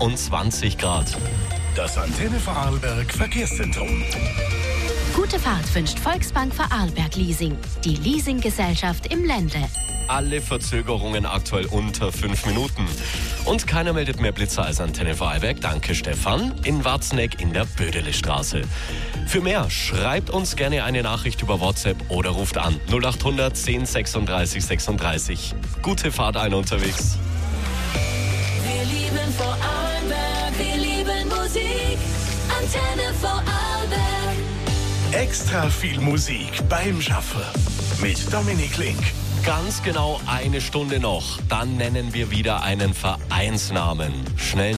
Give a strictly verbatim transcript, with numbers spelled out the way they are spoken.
einundzwanzig Grad. Das Antenne Vorarlberg Verkehrszentrum. Gute Fahrt wünscht Volksbank Vorarlberg Leasing, die Leasinggesellschaft im Ländle. Alle Verzögerungen aktuell unter fünf Minuten. Und keiner meldet mehr Blitzer als Antenne Vorarlberg. Danke, Stefan. In Warzenegg in der Bödelestraße. Für mehr schreibt uns gerne eine Nachricht über WhatsApp oder ruft an null acht hundert zehn sechsunddreißig sechsunddreißig. Gute Fahrt ein unterwegs. Wir lieben Vorarlberg, wir lieben Musik. Antenne Vorarlberg. Extra viel Musik beim Schaffen mit Dominik Link. Ganz genau eine Stunde noch. Dann nennen wir wieder einen Vereinsnamen. Schnell